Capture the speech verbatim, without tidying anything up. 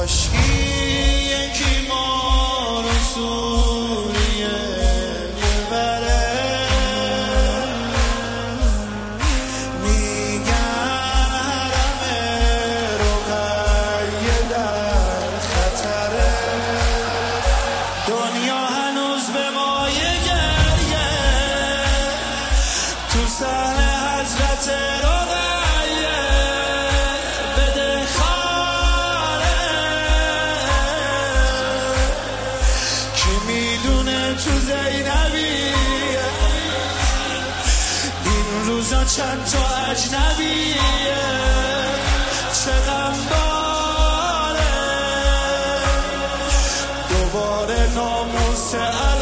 کاشکی یکی ما رو سوریه ببره میگن حرم رقیه در خطره دنیا هنوز به مای گریه تو صحن حضرت رقیه بده خاره کی میدونه تو زینبیه این روزا چند تا اجنبیه چه غمباره دوباره ناموس